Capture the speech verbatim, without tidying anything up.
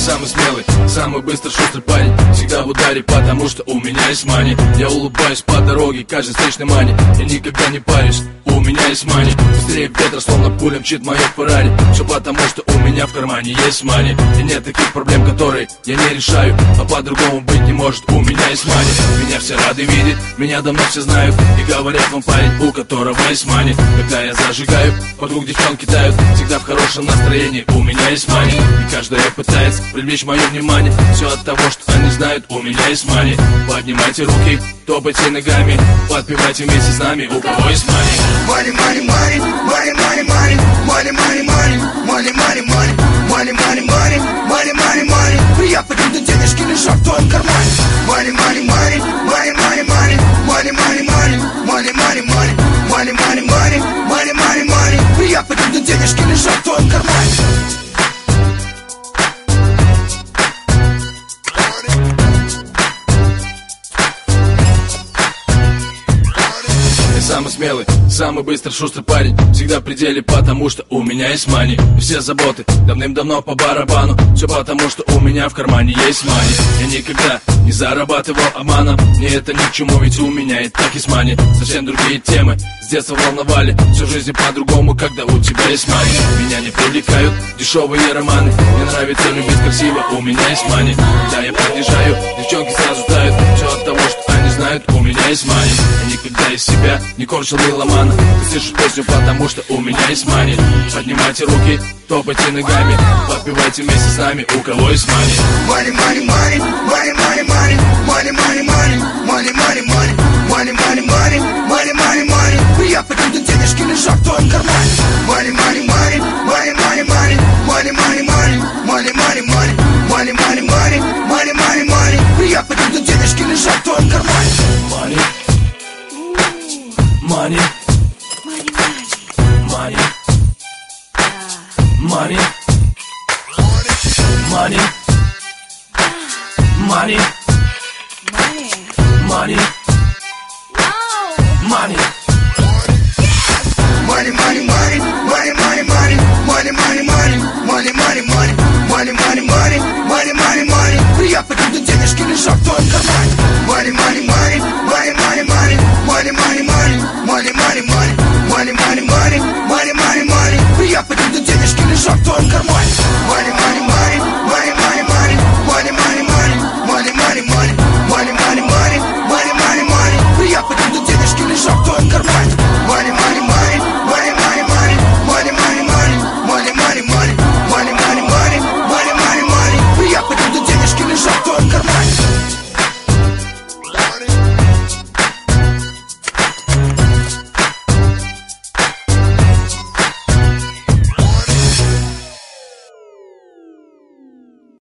самый смелый, самый быстрый, шустрый парень. Всегда в ударе, потому что у меня есть мани. Я улыбаюсь по дороге, каждой встречной мани. Я никогда не парюсь, у меня есть мани. Быстрее ветра, словно пуля мчит мое Феррари. Все потому, что у меня в кармане есть мани. И нет таких проблем, которые я не решаю. А по-другому быть не может, у меня есть мани. Меня все рады видеть, меня давно все знают. И говорят вам парень, у которого есть мани. Когда я зажигаю, вокруг девчонки тают. Всегда в хорошем настроении, у меня есть мани. И каждая пытается привлечь мое внимание. Все от того, что они знают, у меня есть мани. Поднимайте руки, топайте ногами, подпевайте вместе с нами, у кого есть мани. Money, money, money, money, money, money, money, money, money, money, money, money, money, money, money, money, money, money. Приятно, когда денежки лежат в твоем кармане. Money, money, money, money, money, money, money, money, money, money, money, money, money, money, money, money, money, money. Приятно, когда денежки лежат в твоем кармане. Самый смелый, самый быстрый, шустрый парень. Всегда в пределе, потому что у меня есть мани. И все заботы давным-давно по барабану. Все потому, что у меня в кармане есть мани. Я никогда не зарабатывал обманом. Мне это ни к чему, ведь у меня и так есть мани. Совсем другие темы с детства волновали. Всю жизнь по-другому, когда у тебя есть мани. Меня не привлекают дешевые романы. Мне нравится любить красиво, у меня есть мани. Когда я подъезжаю, девчонки сразу тают. Все от того, что они знают, у меня есть мани. Я никогда из себя не кончил меломана. Ты слышишь песню, потому что у меня есть мани. Поднимайте руки, топайте ногами, подпевайте вместе с нами, у кого есть мани. Money, money, money, money, money, money, money, money, money, money, money, money, money, money, money, money, money, money. Приятно, когда денежки лежат в твоем кармане. Money, money, money, money, money, money, money, money, money, money, money, money, money, money, money, money, money, money. Приятно, когда денежки лежат в твоем кармане. Money, money, money, money, money, money, money, money, Money, money, money,